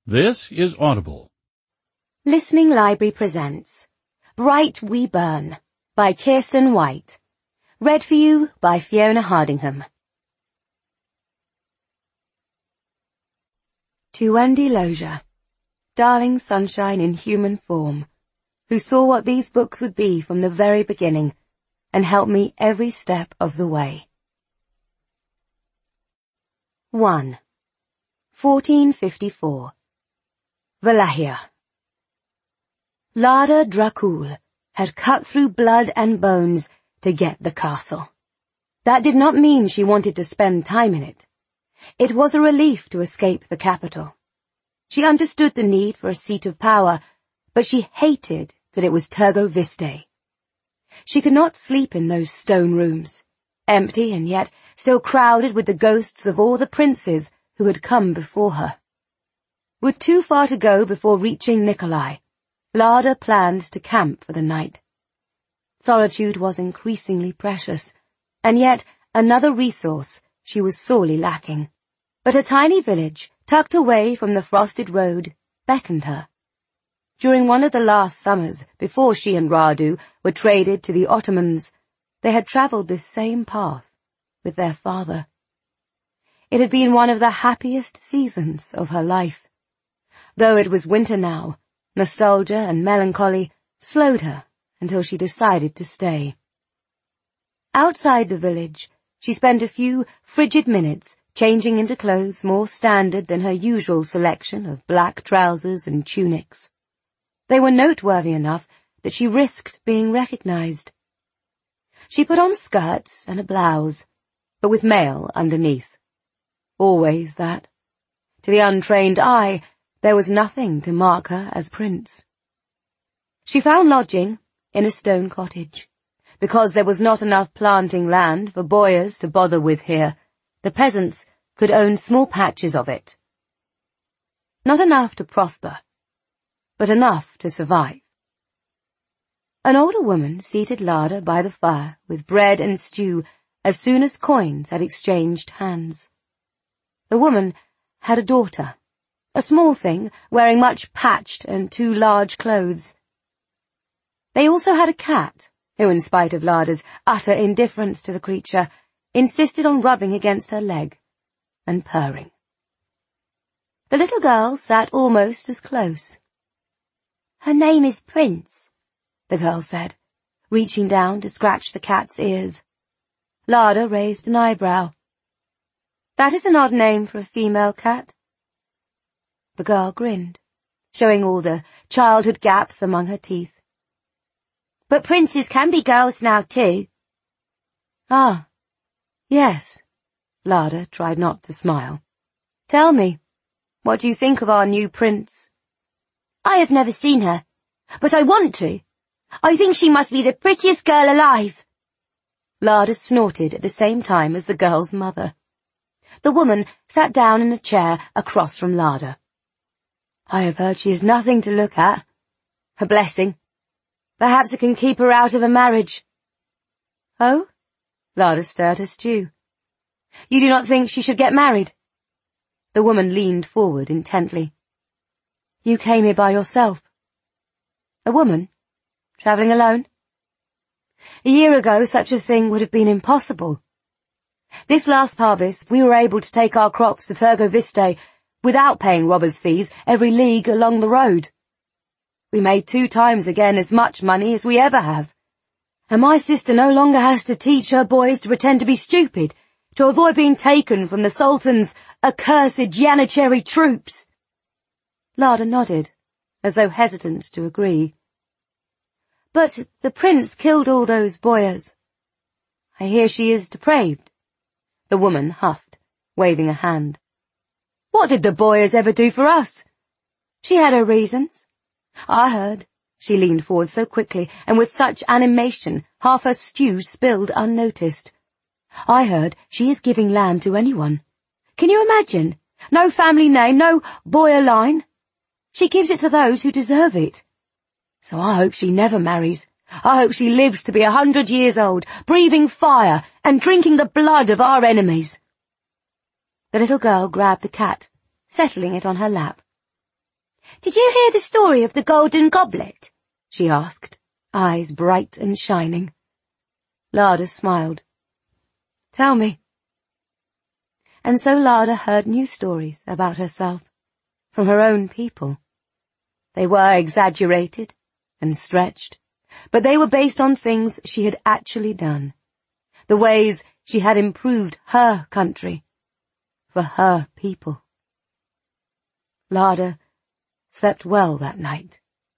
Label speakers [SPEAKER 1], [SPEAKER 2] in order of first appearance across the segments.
[SPEAKER 1] This is Audible.
[SPEAKER 2] Listening Library presents Bright We Burn by Kirsten White. Read for you by Fiona Hardingham. To Wendy Lozier, darling sunshine in human form, who saw what these books would be from the very beginning and helped me every step of the way. 1. 1454. Valahia. Lada Dracul had cut through blood and bones to get the castle. That did not mean she wanted to spend time in it. It was a relief to escape the capital. She understood the need for a seat of power, but she hated that it was Tergo Viste. She could not sleep in those stone rooms, empty and yet still crowded with the ghosts of all the princes who had come before her. With too far to go before reaching Nikolai, Lada planned to camp for the night. Solitude was increasingly precious, and yet another resource she was sorely lacking. But a tiny village, tucked away from the frosted road, beckoned her. During one of the last summers, before she and Radu were traded to the Ottomans, they had travelled this same path with their father. It had been one of the happiest seasons of her life. Though it was winter now, nostalgia and melancholy slowed her until she decided to stay. Outside the village, she spent a few frigid minutes changing into clothes more standard than her usual selection of black trousers and tunics. They were noteworthy enough that she risked being recognized. She put on skirts and a blouse, but with mail underneath. Always that. To the untrained eye, there was nothing to mark her as prince. She found lodging in a stone cottage. Because there was not enough planting land for boyars to bother with here, the peasants could own small patches of it. Not enough to prosper, but enough to survive. An older woman seated Lada by the fire with bread and stew as soon as coins had exchanged hands. The woman had a daughter, a small thing wearing much patched and too large clothes. They also had a cat, who, in spite of Lada's utter indifference to the creature, insisted on rubbing against her leg and purring. The little girl sat almost as close. "Her name is Prince," the girl said, reaching down to scratch the cat's ears. Lada raised an eyebrow. "That is an odd name for a female cat." The girl grinned, showing all the childhood gaps among her teeth. "But princes can be girls now, too." "Ah, yes." Lada tried not to smile. "Tell me, what do you think of our new prince?" "I have never seen her, but I want to. I think she must be the prettiest girl alive." Lada snorted at the same time as the girl's mother. The woman sat down in a chair across from Lada. "I have heard she is nothing to look at. A blessing. Perhaps it can keep her out of a marriage." "Oh?" Lada stirred her stew. "You do not think she should get married?" The woman leaned forward intently. "You came here by yourself?" "A woman? Travelling alone?" "A year ago such a thing would have been impossible. This last harvest we were able to take our crops to Tergo Viste without paying robbers' fees every league along the road. We made 2 times again as much money as we ever have. And my sister no longer has to teach her boys to pretend to be stupid, to avoid being taken from the Sultan's accursed Janitschary troops." Lada nodded, as though hesitant to agree. "But the prince killed all those boyars. I hear she is depraved." The woman huffed, waving a hand. "What did the boyars ever do for us?" "She had her reasons." "I heard." She leaned forward so quickly and with such animation half her stew spilled unnoticed. "I heard she is giving land to anyone. Can you imagine? No family name, no boyar line. She gives it to those who deserve it. So I hope she never marries. I hope she lives to be 100 years old, breathing fire and drinking the blood of our enemies." The little girl grabbed the cat, settling it on her lap. "Did you hear the story of the golden goblet?" she asked, eyes bright and shining. Larder smiled. "Tell me." And so Larder heard new stories about herself, from her own people. They were exaggerated and stretched, but they were based on things she had actually done, the ways she had improved her country, for her people. Larder slept well that night.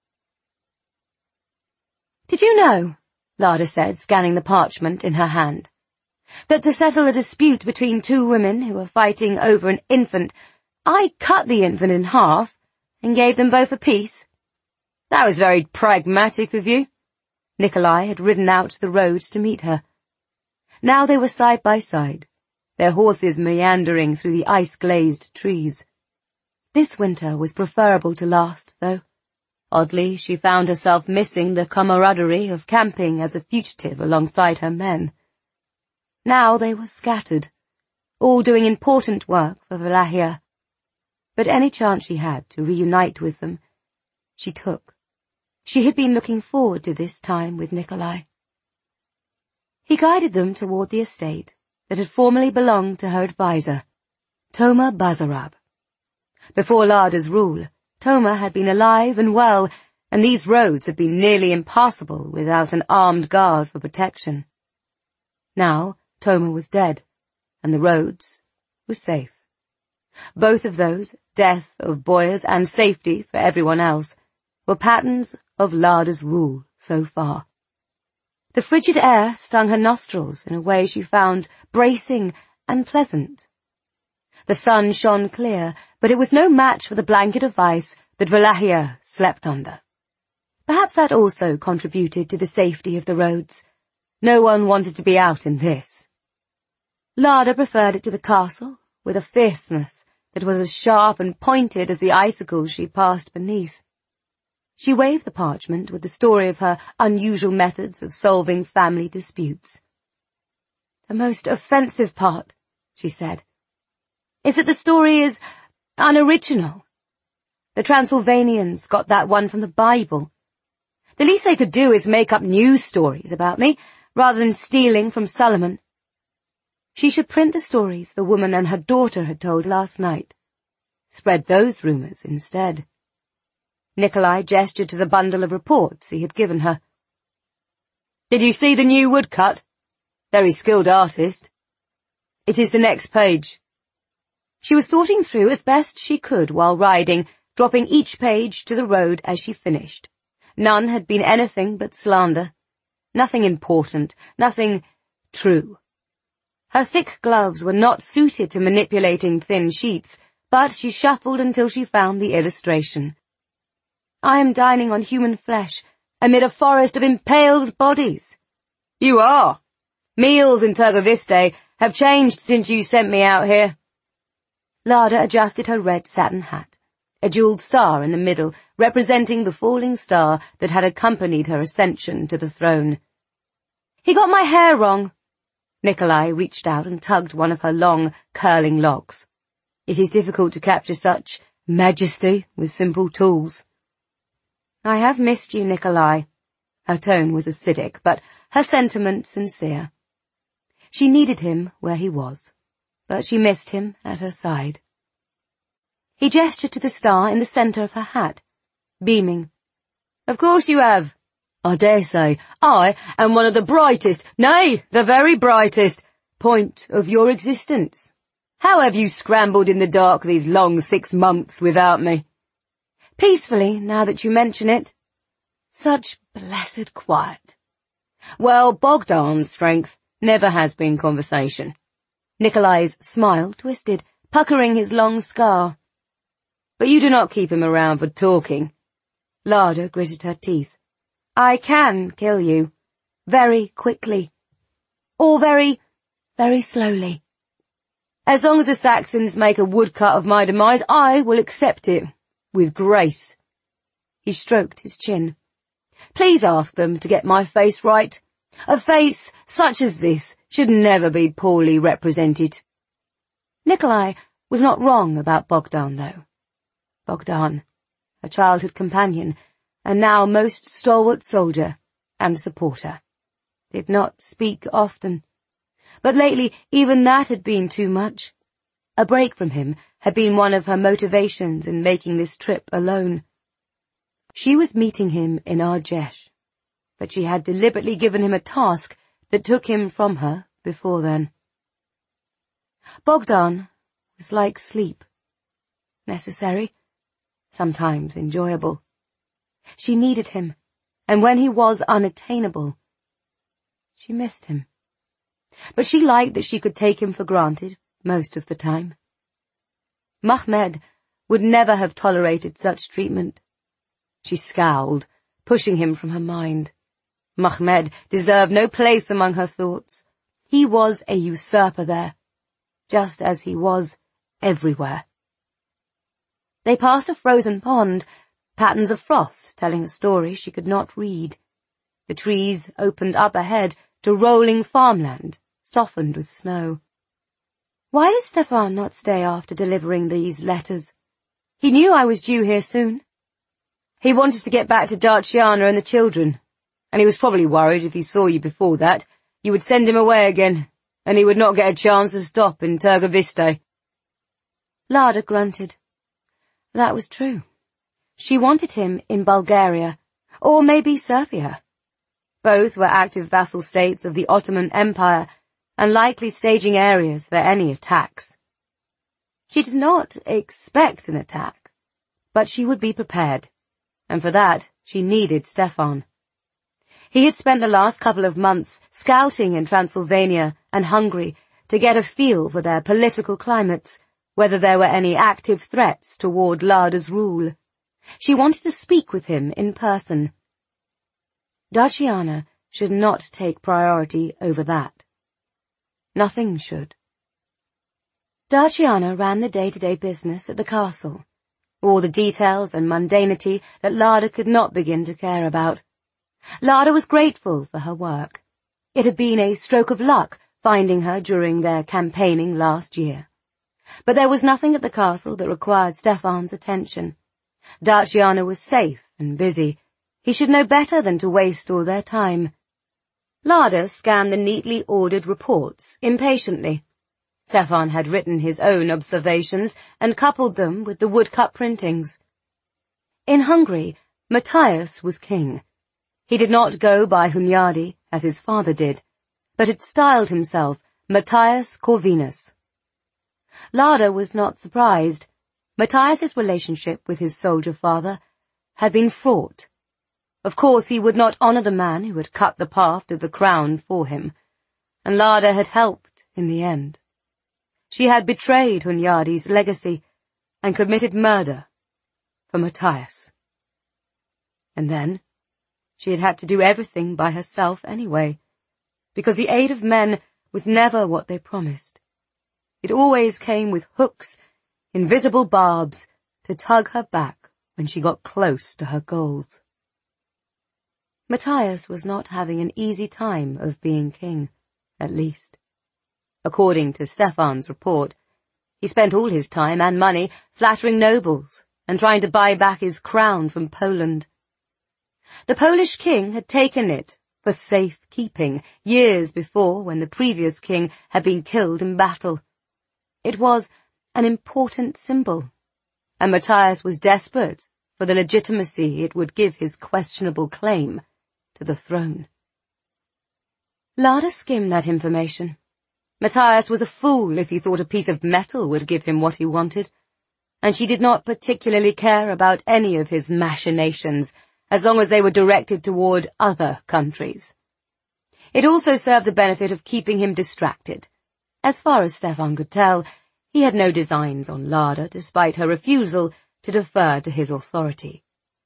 [SPEAKER 2] "Did you know," Larder said, scanning the parchment in her hand, "that to settle a dispute between two women who were fighting over an infant, I cut the infant in half and gave them both a piece? That was very pragmatic of you." Nikolai had ridden out the road to meet her. Now they were side by side, their horses meandering through the ice-glazed trees. This winter was preferable to last, though. Oddly, she found herself missing the camaraderie of camping as a fugitive alongside her men. Now they were scattered, all doing important work for Valahia. But any chance she had to reunite with them, she took. She had been looking forward to this time with Nikolai. He guided them toward the estate that had formerly belonged to her advisor, Toma Bazarab. Before Larder's rule, Toma had been alive and well, and these roads had been nearly impassable without an armed guard for protection. Now Toma was dead, and the roads were safe. Both of those, death of Boyers and safety for everyone else, were patterns of Larder's rule so far. The frigid air stung her nostrils in a way she found bracing and pleasant. The sun shone clear, but it was no match for the blanket of ice that Valahia slept under. Perhaps that also contributed to the safety of the roads. No one wanted to be out in this. Larder preferred it to the castle, with a fierceness that was as sharp and pointed as the icicles she passed beneath. She waved the parchment with the story of her unusual methods of solving family disputes. "The most offensive part," she said, "is that the story is unoriginal. The Transylvanians got that one from the Bible. The least they could do is make up new stories about me, rather than stealing from Solomon. She should print the stories the woman and her daughter had told last night. Spread those rumors instead." Nikolai gestured to the bundle of reports he had given her. "Did you see the new woodcut? Very skilled artist. It is the next page." She was sorting through as best she could while riding, dropping each page to the road as she finished. None had been anything but slander. Nothing important, nothing true. Her thick gloves were not suited to manipulating thin sheets, but she shuffled until she found the illustration. "I am dining on human flesh, amid a forest of impaled bodies." "You are. Meals in Turgoviste have changed since you sent me out here." Larder adjusted her red satin hat, a jeweled star in the middle, representing the falling star that had accompanied her ascension to the throne. "He got my hair wrong." Nikolai reached out and tugged one of her long, curling locks. "It is difficult to capture such majesty with simple tools." "I have missed you, Nikolai." Her tone was acidic, but her sentiment sincere. She needed him where he was, but she missed him at her side. He gestured to the star in the centre of her hat, beaming. "Of course you have. I dare say I am one of the brightest, nay, the very brightest, point of your existence. How have you scrambled in the dark these long 6 months without me?" "Peacefully, now that you mention it." "Such blessed quiet." "Well, Bogdan's strength never has been conversation." Nikolai's smile twisted, puckering his long scar. "But you do not keep him around for talking." Larder gritted her teeth. "I can kill you. Very quickly. Or very, very slowly. As long as the Saxons make a woodcut of my demise, I will accept it. With grace." He stroked his chin. "Please ask them to get my face right. A face such as this should never be poorly represented." Nikolai was not wrong about Bogdan, though. Bogdan, a childhood companion, and now most stalwart soldier and supporter. Did not speak often. But lately even that had been too much. A break from him had been one of her motivations in making this trip alone. She was meeting him in Argesh, but she had deliberately given him a task that took him from her before then. Bogdan was like sleep. Necessary, sometimes enjoyable. She needed him, and when he was unattainable, she missed him. But she liked that she could take him for granted most of the time. Mahmed would never have tolerated such treatment. She scowled, pushing him from her mind. Mahmed deserved no place among her thoughts. He was a usurper there, just as he was everywhere. They passed a frozen pond, patterns of frost telling a story she could not read. The trees opened up ahead to rolling farmland, softened with snow. Why did Stefan not stay after delivering these letters? He knew I was due here soon. He wanted to get back to Daciana and the children, and he was probably worried if he saw you before that, you would send him away again, and he would not get a chance to stop in Târgoviste. Lada grunted. That was true. She wanted him in Bulgaria, or maybe Serbia. Both were active vassal states of the Ottoman Empire, and likely staging areas for any attacks. She did not expect an attack, but she would be prepared, and for that she needed Stefan. He had spent the last couple of months scouting in Transylvania and Hungary to get a feel for their political climates, whether there were any active threats toward Lada's rule. She wanted to speak with him in person. Daciana should not take priority over that. Nothing should. Daciana ran the day-to-day business at the castle, all the details and mundanity that Lada could not begin to care about. Lada was grateful for her work. It had been a stroke of luck finding her during their campaigning last year. But there was nothing at the castle that required Stefan's attention. Daciana was safe and busy. He should know better than to waste all their time. Lada scanned the neatly ordered reports impatiently. Stefan had written his own observations and coupled them with the woodcut printings. In Hungary, Matthias was king. He did not go by Hunyadi, as his father did, but had styled himself Matthias Corvinus. Lada was not surprised. Matthias's relationship with his soldier father had been fraught. Of course he would not honor the man who had cut the path to the crown for him, and Lada had helped in the end. She had betrayed Hunyadi's legacy and committed murder for Matthias. And then she had had to do everything by herself anyway, because the aid of men was never what they promised. It always came with hooks, invisible barbs, to tug her back when she got close to her goals. Matthias was not having an easy time of being king, at least. According to Stefan's report, he spent all his time and money flattering nobles and trying to buy back his crown from Poland. The Polish king had taken it for safekeeping years before, when the previous king had been killed in battle. It was an important symbol, and Matthias was desperate for the legitimacy it would give his questionable claim to the throne. Lada skimmed that information. Matthias was a fool if he thought a piece of metal would give him what he wanted, and she did not particularly care about any of his machinations, as long as they were directed toward other countries. It also served the benefit of keeping him distracted. As far as Stefan could tell, he had no designs on Lada, despite her refusal to defer to his authority.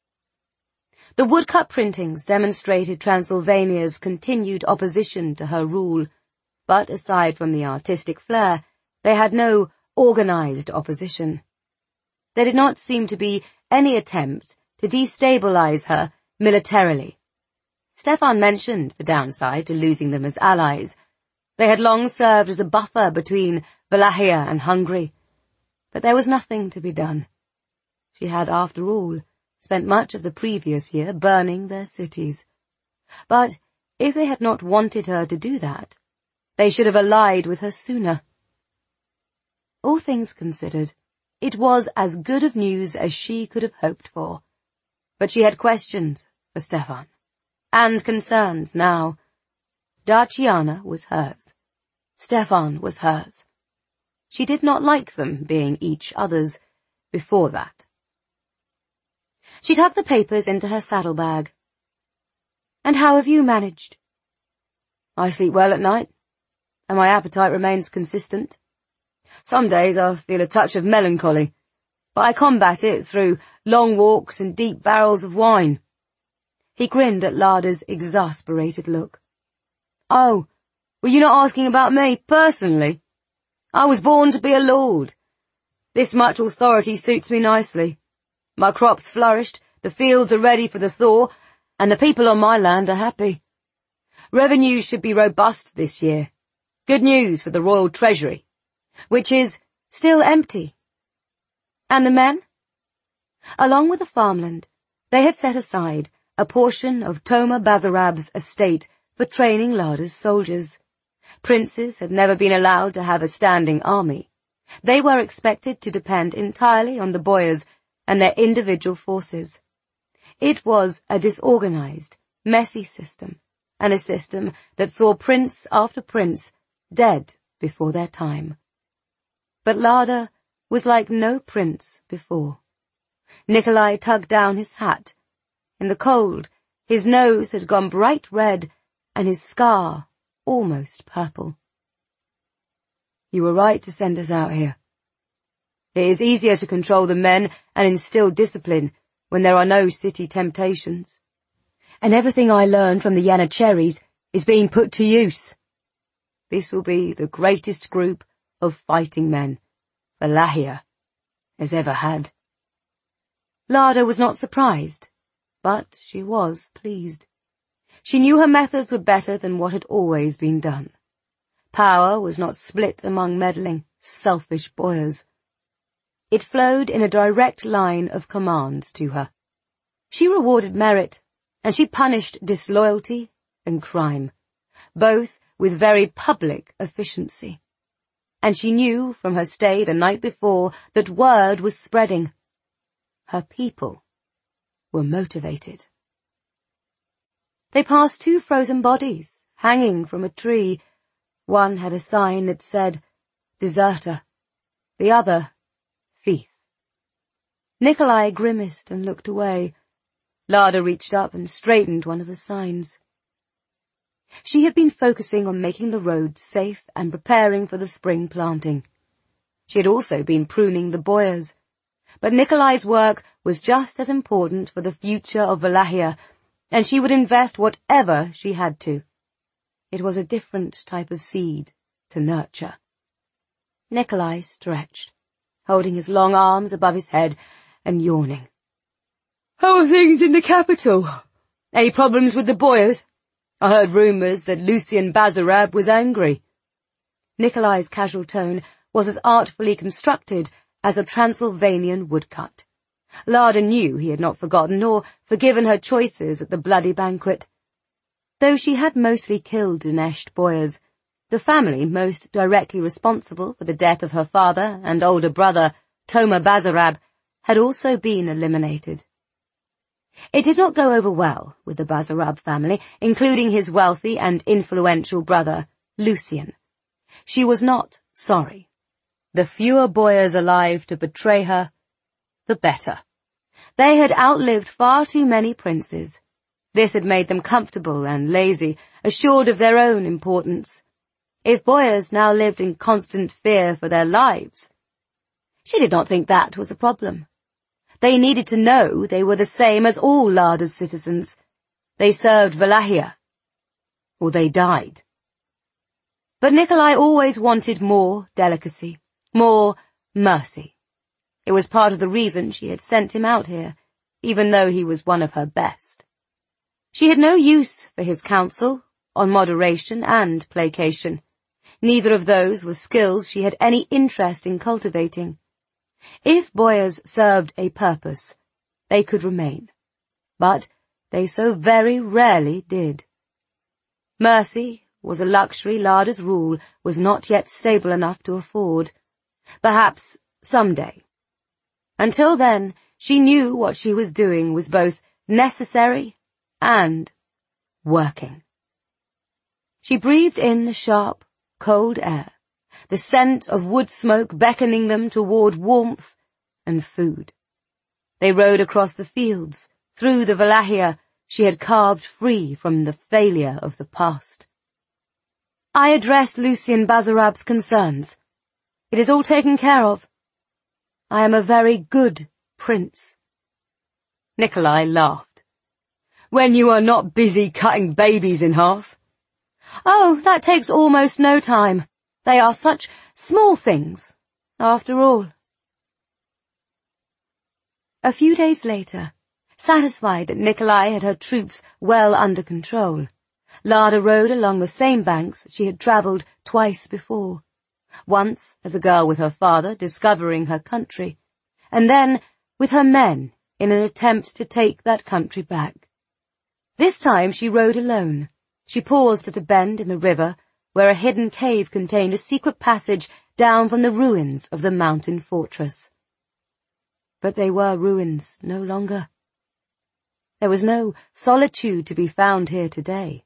[SPEAKER 2] The woodcut printings demonstrated Transylvania's continued opposition to her rule, but aside from the artistic flair, they had no organized opposition. There did not seem to be any attempt to destabilize her militarily. Stefan mentioned the downside to losing them as allies. They had long served as a buffer between Wallachia and Hungary, but there was nothing to be done. She had, after all, spent much of the previous year burning their cities. But if they had not wanted her to do that, they should have allied with her sooner. All things considered, it was as good of news as she could have hoped for. But she had questions for Stefan, and concerns now. Daciana was hers. Stefan was hers. She did not like them being each other's before that. She tucked the papers into her saddlebag. "And how have you managed?" "I sleep well at night, and my appetite remains consistent. Some days I feel a touch of melancholy, but I combat it through long walks and deep barrels of wine." He grinned at Lada's exasperated look. "Oh, were you not asking about me, personally? I was born to be a lord. This much authority suits me nicely. My crops flourished, the fields are ready for the thaw, and the people on my land are happy. Revenues should be robust this year. Good news for the royal treasury, which is still empty." And the men? Along with the farmland, they had set aside a portion of Toma Bazarab's estate for training Lada's soldiers. Princes had never been allowed to have a standing army. They were expected to depend entirely on the boyars and their individual forces. It was a disorganized, messy system, and a system that saw prince after prince dead before their time. But Lada was like no prince before. Nikolai tugged down his hat. In the cold, his nose had gone bright red, and his scar almost purple. "You were right to send us out here. It is easier to control the men and instill discipline when there are no city temptations. And everything I learned from the Yanacheris is being put to use. This will be the greatest group of fighting men Valahia has ever had." Lada was not surprised, but she was pleased. She knew her methods were better than what had always been done. Power was not split among meddling, selfish boyars. It flowed in a direct line of command to her. She rewarded merit, and she punished disloyalty and crime, both with very public efficiency. And she knew from her stay the night before that word was spreading. Her people were motivated. They passed 2 frozen bodies, hanging from a tree. One had a sign that said, "Deserter," the other, "Thief." Nikolai grimaced and looked away. Lada reached up and straightened one of the signs. She had been focusing on making the roads safe and preparing for the spring planting. She had also been pruning the boyars. But Nikolai's work was just as important for the future of Valahia, and she would invest whatever she had to. It was a different type of seed to nurture. Nikolai stretched, holding his long arms above his head and yawning. "How are things in the capital? Any problems with the boyars? I heard rumours that Lucian Bazarab was angry." Nikolai's casual tone was as artfully constructed as a Transylvanian woodcut. Lada knew he had not forgotten or forgiven her choices at the bloody banquet. Though she had mostly killed Dinesht boyars, the family most directly responsible for the death of her father and older brother, Toma Bazarab, had also been eliminated. It did not go over well with the Bazarab family, including his wealthy and influential brother, Lucian. She was not sorry. The fewer boyars alive to betray her, the better. They had outlived far too many princes. This had made them comfortable and lazy, assured of their own importance. If boyars now lived in constant fear for their lives, she did not think that was a problem. They needed to know they were the same as all Lada's citizens. They served Valahia, or they died. But Nikolai always wanted more delicacy, more mercy. It was part of the reason she had sent him out here, even though he was one of her best. She had no use for his counsel on moderation and placation. Neither of those were skills she had any interest in cultivating. If boyars served a purpose, they could remain, but they so very rarely did. Mercy was a luxury Lada's rule was not yet stable enough to afford. Perhaps some day. Until then, she knew what she was doing was both necessary and working. She breathed in the sharp, cold air, the scent of wood smoke beckoning them toward warmth and food. They rode across the fields, through the Valahia she had carved free from the failure of the past. I addressed Lucien Bazarab's concerns. It is all taken care of. I am a very good prince. Nikolai laughed. When you are not busy cutting babies in half. Oh, that takes almost no time. They are such small things, after all. A few days later, satisfied that Nikolai had her troops well under control, Lada rode along the same banks she had travelled twice before, once as a girl with her father discovering her country, and then with her men in an attempt to take that country back. This time she rode alone. She paused at a bend in the river where a hidden cave contained a secret passage down from the ruins of the mountain fortress. But they were ruins no longer. There was no solitude to be found here today.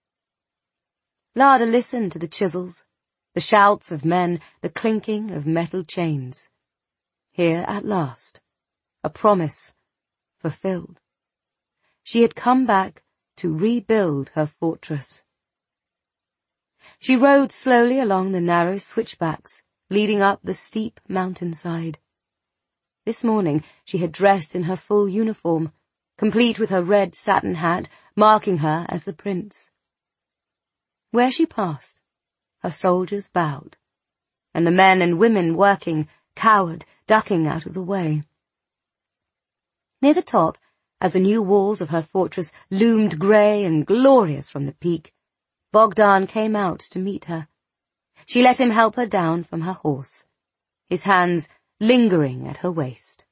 [SPEAKER 2] Lada listened to the chisels, the shouts of men, the clinking of metal chains. Here at last, a promise fulfilled. She had come back to rebuild her fortress. She rode slowly along the narrow switchbacks leading up the steep mountainside. This morning she had dressed in her full uniform, complete with her red satin hat marking her as the prince. Where she passed, her soldiers bowed, and the men and women working cowered, ducking out of the way. Near the top, as the new walls of her fortress loomed grey and glorious from the peak, Bogdan came out to meet her. She let him help her down from her horse, his hands lingering at her waist.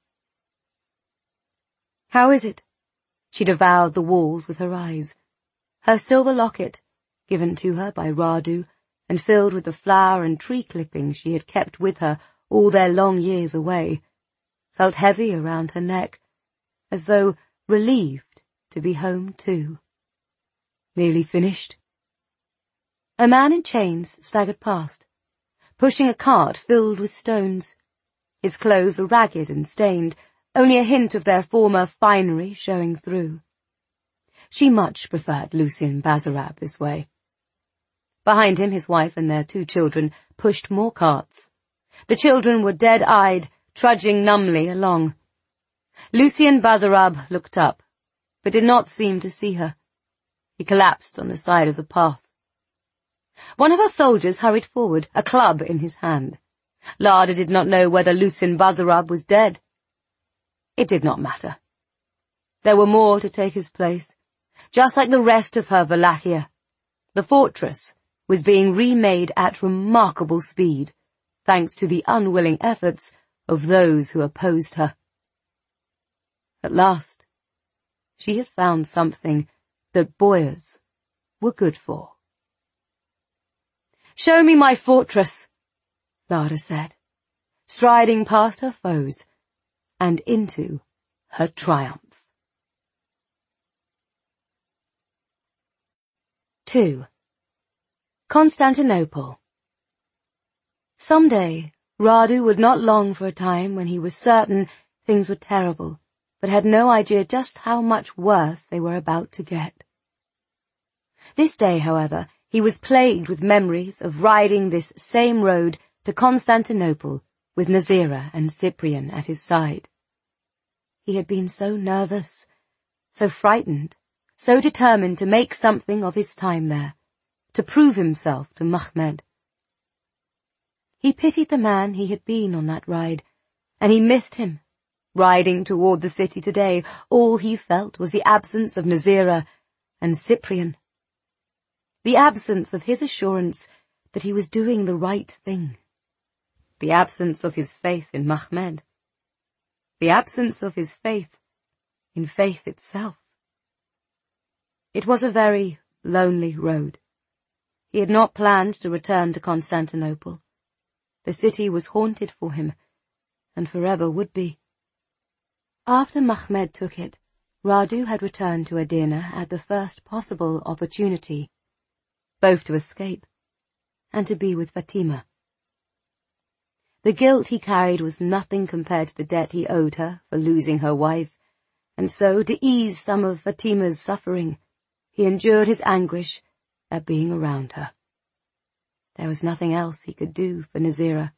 [SPEAKER 2] How is it? She devoured the walls with her eyes. Her silver locket, given to her by Radu, and filled with the flower and tree clippings she had kept with her all their long years away, felt heavy around her neck, as though relieved to be home too. Nearly finished? A man in chains staggered past, pushing a cart filled with stones. His clothes were ragged and stained, only a hint of their former finery showing through. She much preferred Lucien Bazarab this way. Behind him, his wife and their 2 children pushed more carts. The children were dead-eyed, trudging numbly along. Lucien Bazarab looked up, but did not seem to see her. He collapsed on the side of the path. One of her soldiers hurried forward, a club in his hand. Lada did not know whether Lucien Bazarab was dead. It did not matter. There were more to take his place. Just like the rest of her Valahia, the fortress was being remade at remarkable speed, thanks to the unwilling efforts of those who opposed her. At last, she had found something that boyars were good for. "Show me my fortress," Lada said, striding past her foes and into her triumph. 2. Constantinople. Someday, Radu would not long for a time when he was certain things were terrible, but had no idea just how much worse they were about to get. This day, however, he was plagued with memories of riding this same road to Constantinople with Nazira and Cyprian at his side. He had been so nervous, so frightened, so determined to make something of his time there, to prove himself to Mahmed. He pitied the man he had been on that ride, and he missed him. Riding toward the city today, all he felt was the absence of Nazira and Cyprian. The absence of his assurance that he was doing the right thing. The absence of his faith in Mahmed. The absence of his faith in faith itself. It was a very lonely road. He had not planned to return to Constantinople. The city was haunted for him, and forever would be. After Mahmed took it, Radu had returned to Edirne at the first possible opportunity, both to escape and to be with Fatima. The guilt he carried was nothing compared to the debt he owed her for losing her wife, and so, to ease some of Fatima's suffering, he endured his anguish at being around her. There was nothing else he could do for Nazira.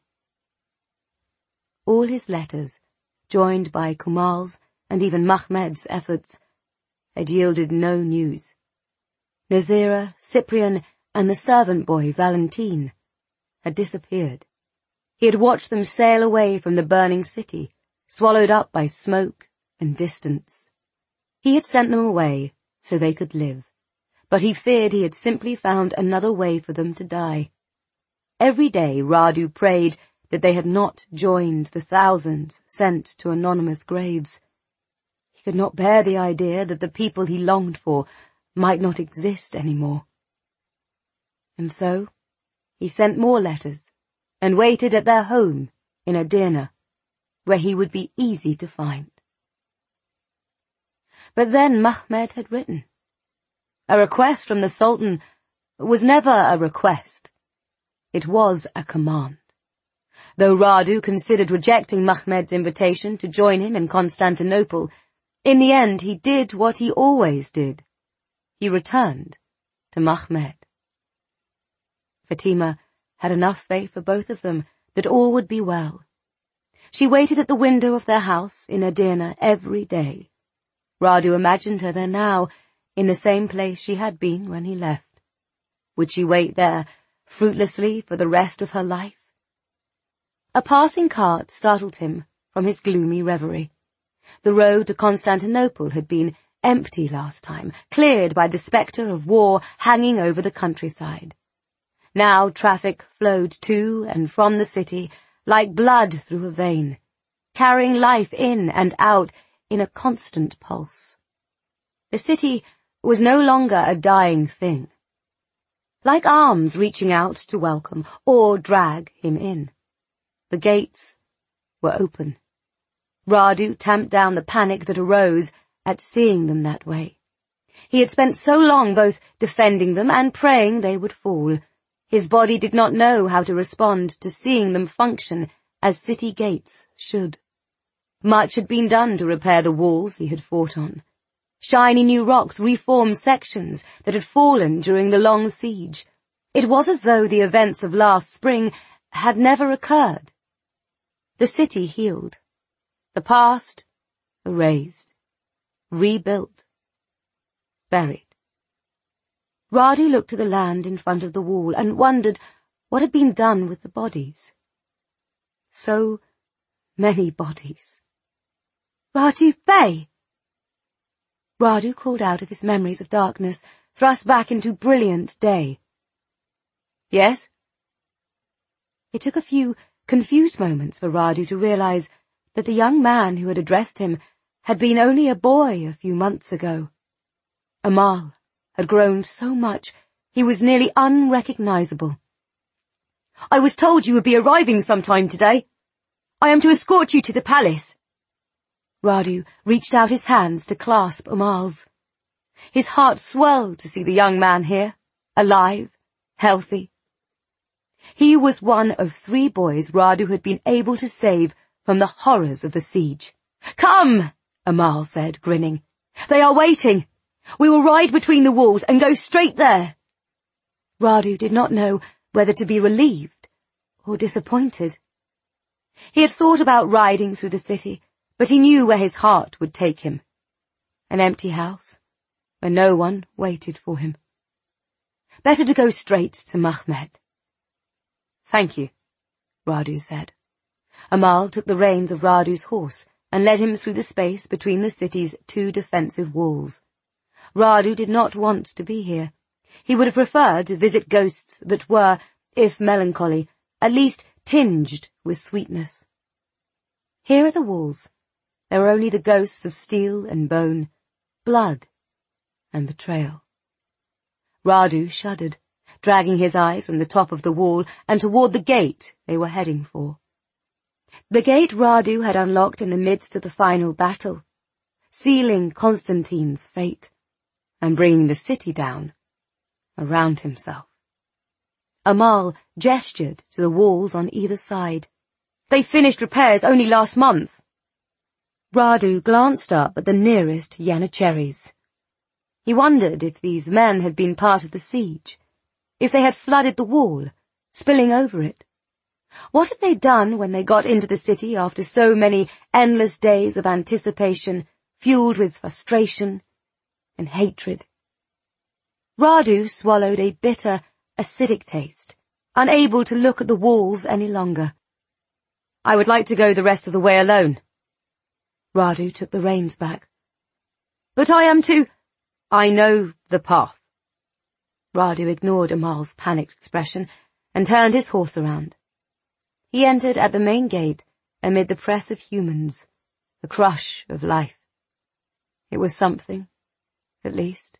[SPEAKER 2] All his letters, joined by Kumal's and even Mahmed's efforts, had yielded no news. Nazira, Cyprian, and the servant boy, Valentine, had disappeared. He had watched them sail away from the burning city, swallowed up by smoke and distance. He had sent them away so they could live, but he feared he had simply found another way for them to die. Every day Radu prayed that they had not joined the thousands sent to anonymous graves. He could not bear the idea that the people he longed for might not exist any more. And so he sent more letters and waited at their home in Edirne, where he would be easy to find. But then Mahmed had written. A request from the Sultan was never a request. It was a command. Though Radu considered rejecting Mahmed's invitation to join him in Constantinople, in the end he did what he always did. He returned to Mahmed. Fatima had enough faith for both of them that all would be well. She waited at the window of their house in Edirne every day. Radu imagined her there now, in the same place she had been when he left. Would she wait there, fruitlessly, for the rest of her life? A passing cart startled him from his gloomy reverie. The road to Constantinople had been empty last time, cleared by the spectre of war hanging over the countryside. Now traffic flowed to and from the city like blood through a vein, carrying life in and out in a constant pulse. The city was no longer a dying thing. Like arms reaching out to welcome or drag him in. The gates were open. Radu tamped down the panic that arose at seeing them that way. He had spent so long both defending them and praying they would fall. His body did not know how to respond to seeing them function as city gates should. Much had been done to repair the walls he had fought on. Shiny new rocks reformed sections that had fallen during the long siege. It was as though the events of last spring had never occurred. The city healed. The past erased. Rebuilt. Buried. Radu looked at the land in front of the wall and wondered what had been done with the bodies. So many bodies. Radu Bey! Radu crawled out of his memories of darkness, thrust back into brilliant day. Yes? It took a few confused moments for Radu to realize that the young man who had addressed him had been only a boy a few months ago. Amal had grown so much he was nearly unrecognizable. I was told you would be arriving sometime today. I am to escort you to the palace. Radu reached out his hands to clasp Amal's. His heart swelled to see the young man here, alive, healthy. He was one of 3 boys Radu had been able to save from the horrors of the siege. Come, Amal said, grinning. They are waiting. We will ride between the walls and go straight there. Radu did not know whether to be relieved or disappointed. He had thought about riding through the city, but he knew where his heart would take him. An empty house, where no one waited for him. Better to go straight to Mahmed. Thank you, Radu said. Amal took the reins of Radu's horse and led him through the space between the city's 2 defensive walls. Radu did not want to be here. He would have preferred to visit ghosts that were, if melancholy, at least tinged with sweetness. Here are the walls, there were only the ghosts of steel and bone, blood and betrayal. Radu shuddered, dragging his eyes from the top of the wall and toward the gate they were heading for. The gate Radu had unlocked in the midst of the final battle, sealing Constantine's fate and bringing the city down around himself. Amal gestured to the walls on either side. They finished repairs only last month. Radu glanced up at the nearest Yanacheris. He wondered if these men had been part of the siege, if they had flooded the wall, spilling over it. What had they done when they got into the city after so many endless days of anticipation, fueled with frustration and hatred? Radu swallowed a bitter, acidic taste, unable to look at the walls any longer. I would like to go the rest of the way alone. Radu took the reins back. But I am too— I know the path. Radu ignored Amal's panicked expression and turned his horse around. He entered at the main gate amid the press of humans, the crush of life. It was something, at least.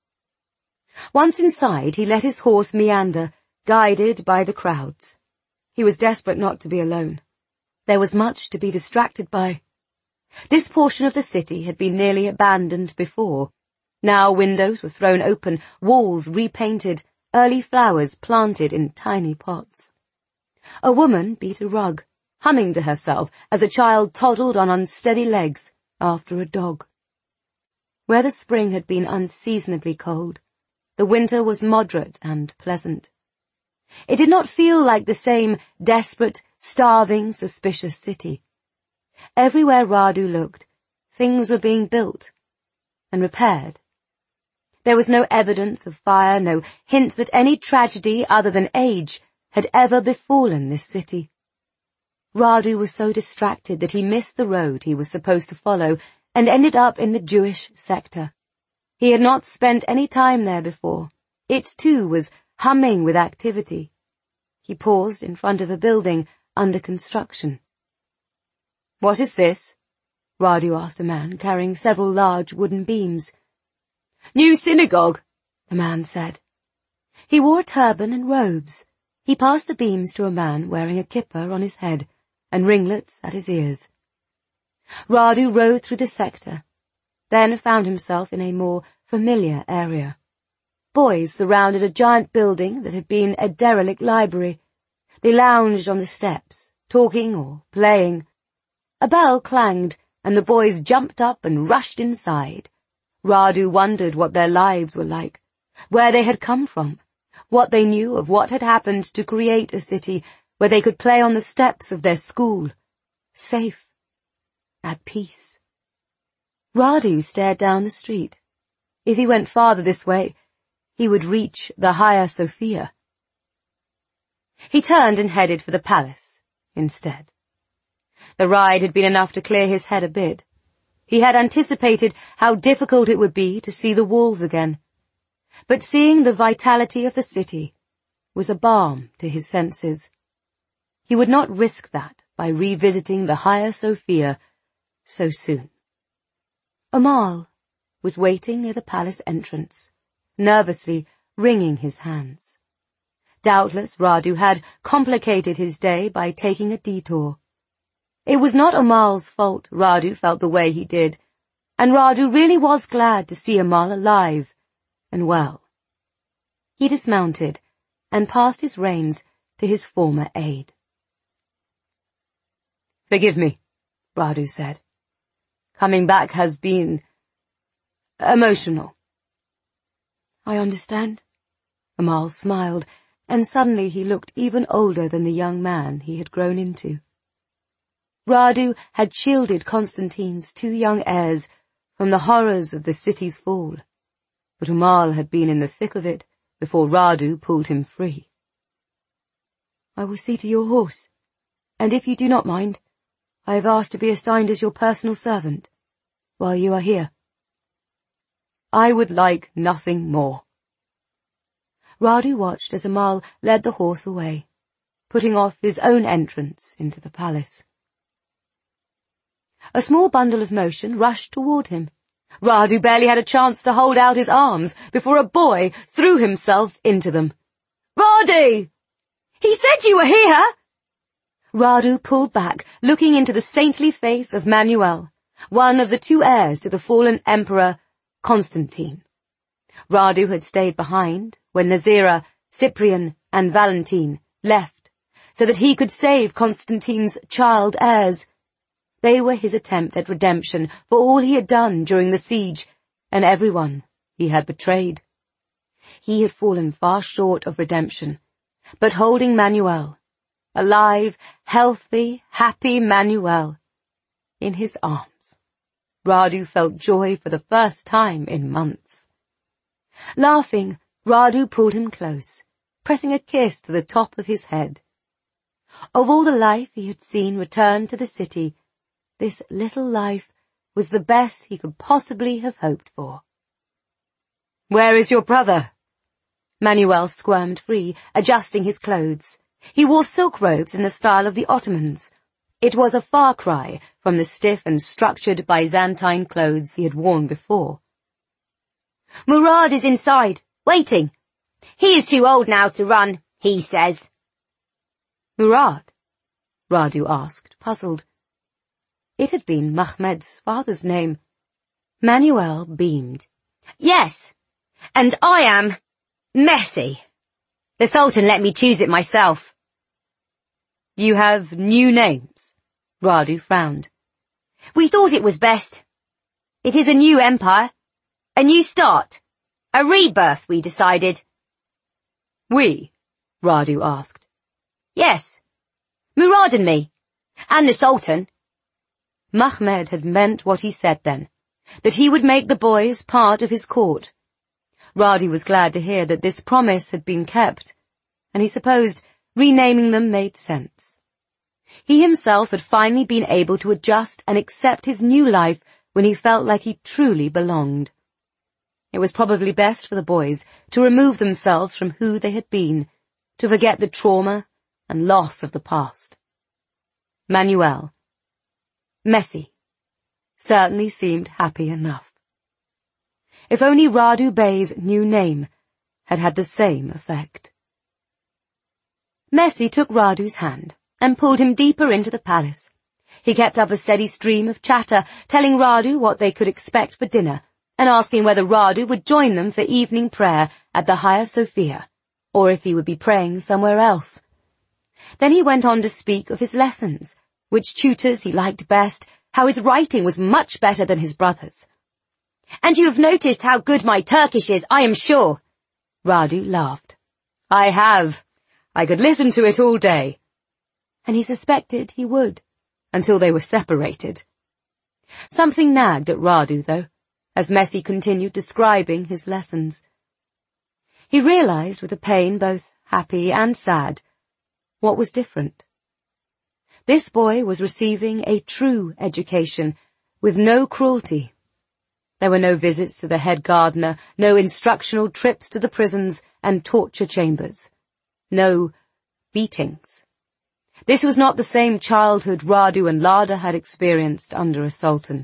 [SPEAKER 2] Once inside, he let his horse meander, guided by the crowds. He was desperate not to be alone. There was much to be distracted by. This portion of the city had been nearly abandoned before. Now windows were thrown open, walls repainted, early flowers planted in tiny pots. A woman beat a rug, humming to herself as a child toddled on unsteady legs after a dog. Where the spring had been unseasonably cold, the winter was moderate and pleasant. It did not feel like the same desperate, starving, suspicious city. Everywhere Radu looked, things were being built and repaired. There was no evidence of fire, no hint that any tragedy other than age had ever befallen this city. Radu was so distracted that he missed the road he was supposed to follow and ended up in the Jewish sector. He had not spent any time there before. It, too, was humming with activity. He paused in front of a building under construction. "What is this?" Radu asked a man carrying several large wooden beams. "New synagogue," the man said. He wore a turban and robes. He passed the beams to a man wearing a kippah on his head and ringlets at his ears. Radu rode through the sector, then found himself in a more familiar area. Boys surrounded a giant building that had been a derelict library. They lounged on the steps, talking or playing. A bell clanged, and the boys jumped up and rushed inside. Radu wondered what their lives were like, where they had come from, what they knew of what had happened to create a city where they could play on the steps of their school, safe, at peace. Radu stared down the street. If he went farther this way, he would reach the Hagia Sophia. He turned and headed for the palace instead. The ride had been enough to clear his head a bit. He had anticipated how difficult it would be to see the walls again. But seeing the vitality of the city was a balm to his senses. He would not risk that by revisiting the Hagia Sophia so soon. Amal was waiting near the palace entrance, nervously wringing his hands. Doubtless Radu had complicated his day by taking a detour. It was not Amal's fault Radu felt the way he did, and Radu really was glad to see Amal alive and well. He dismounted and passed his reins to his former aide. "Forgive me," Radu said. "Coming back has been emotional." "I understand." Amal smiled, and suddenly he looked even older than the young man he had grown into. Radu had shielded Constantine's two young heirs from the horrors of the city's fall, but Amal had been in the thick of it before Radu pulled him free. "I will see to your horse, and if you do not mind, I have asked to be assigned as your personal servant while you are here." "I would like nothing more." Radu watched as Amal led the horse away, putting off his own entrance into the palace. A small bundle of motion rushed toward him. Radu barely had a chance to hold out his arms before a boy threw himself into them. "Radu! He said you were here!" Radu pulled back, looking into the saintly face of Manuel, one of the two heirs to the fallen emperor, Constantine. Radu had stayed behind when Nazira, Cyprian, and Valentine left, so that he could save Constantine's child heirs. They were his attempt at redemption for all he had done during the siege, and everyone he had betrayed. He had fallen far short of redemption, but holding Manuel, alive, healthy, happy Manuel, in his arms, Radu felt joy for the first time in months. Laughing, Radu pulled him close, pressing a kiss to the top of his head. Of all the life he had seen return to the city, this little life was the best he could possibly have hoped for. "Where is your brother?" Manuel squirmed free, adjusting his clothes. He wore silk robes in the style of the Ottomans. It was a far cry from the stiff and structured Byzantine clothes he had worn before. "Murad is inside, waiting. He is too old now to run, he says." "Murad?" Radu asked, puzzled. It had been Mahmed's father's name. Manuel beamed. "Yes, and I am Messi. The Sultan let me choose it myself." "You have new names?" Radu frowned. "We thought it was best. It is a new empire, a new start, a rebirth, we decided." "We?" Radu asked. "Yes, Murad and me, and the Sultan." Mahmed had meant what he said then, that he would make the boys part of his court. Radu was glad to hear that this promise had been kept, and he supposed renaming them made sense. He himself had finally been able to adjust and accept his new life when he felt like he truly belonged. It was probably best for the boys to remove themselves from who they had been, to forget the trauma and loss of the past. Manuel, Messi, certainly seemed happy enough. If only Radu Bey's new name had had the same effect. Messi took Radu's hand and pulled him deeper into the palace. He kept up a steady stream of chatter, telling Radu what they could expect for dinner, and asking whether Radu would join them for evening prayer at the Hagia Sophia, or if he would be praying somewhere else. Then he went on to speak of his lessons, which tutors he liked best, how his writing was much better than his brother's. "And you have noticed how good my Turkish is, I am sure." Radu laughed. "I have. I could listen to it all day." And he suspected he would, until they were separated. Something nagged at Radu, though, as Messi continued describing his lessons. He realized with a pain both happy and sad what was different. This boy was receiving a true education, with no cruelty. There were no visits to the head gardener, no instructional trips to the prisons and torture chambers. No beatings. This was not the same childhood Radu and Lada had experienced under a sultan.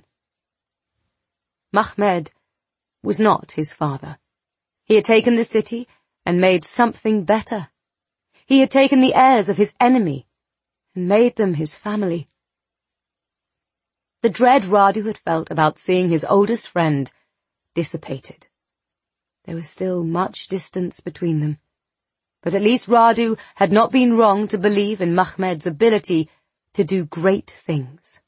[SPEAKER 2] Mahmed was not his father. He had taken the city and made something better. He had taken the heirs of his enemy and made them his family. The dread Radu had felt about seeing his oldest friend dissipated. There was still much distance between them, but at least Radu had not been wrong to believe in Mahmed's ability to do great things.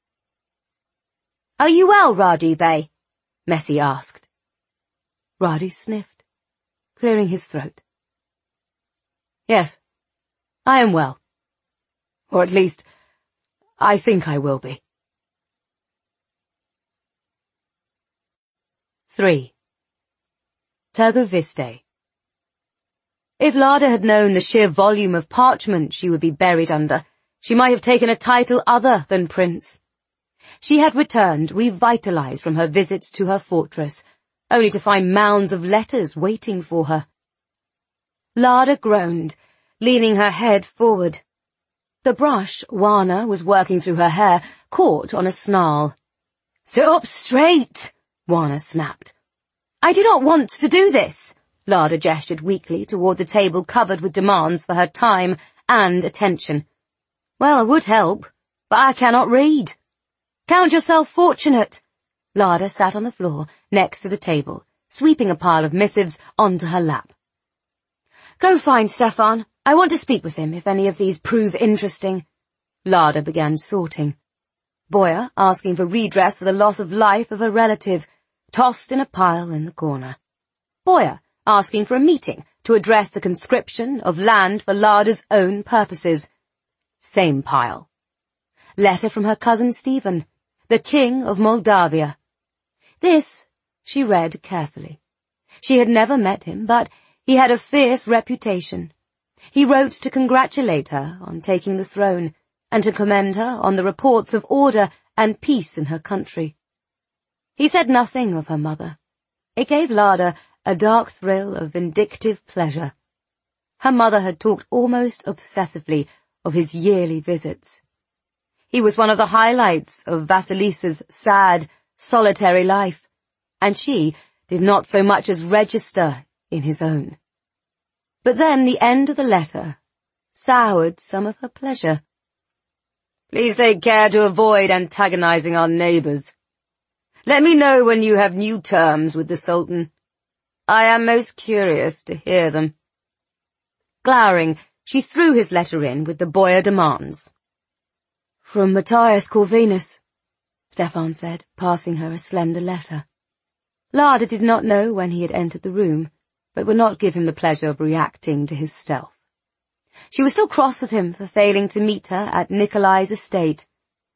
[SPEAKER 2] "Are you well, Radu Bey?" Messi asked. Radu sniffed, clearing his throat. "Yes, I am well. Or at least, I think I will be." 3. Tergoviste. If Lada had known the sheer volume of parchment she would be buried under, she might have taken a title other than prince. She had returned revitalized from her visits to her fortress, only to find mounds of letters waiting for her. Lada groaned, leaning her head forward. The brush Juana was working through her hair caught on a snarl. "Sit up straight," Juana snapped. "I do not want to do this." Lada gestured weakly toward the table covered with demands for her time and attention. "Well, it would help, but I cannot read." "Count yourself fortunate." Lada sat on the floor next to the table, sweeping a pile of missives onto her lap. "Go find Stefan. I want to speak with him if any of these prove interesting." Lada began sorting. Boyer asking for redress for the loss of life of a relative, tossed in a pile in the corner. Boyer asking for a meeting to address the conscription of land for Lada's own purposes. Same pile. Letter from her cousin Stephen, the King of Moldavia. This she read carefully. She had never met him, but he had a fierce reputation. He wrote to congratulate her on taking the throne, and to commend her on the reports of order and peace in her country. He said nothing of her mother. It gave Lada a dark thrill of vindictive pleasure. Her mother had talked almost obsessively of his yearly visits. He was one of the highlights of Vasilisa's sad, solitary life, and she did not so much as register in his own. But then the end of the letter soured some of her pleasure. "Please take care to avoid antagonizing our neighbors. Let me know when you have new terms with the Sultan. I am most curious to hear them." Glowering, she threw his letter in with the Boyer demands. "From Matthias Corvinus," Stefan said, passing her a slender letter. Lada did not know when he had entered the room, but would not give him the pleasure of reacting to his stealth. She was still cross with him for failing to meet her at Nikolai's estate.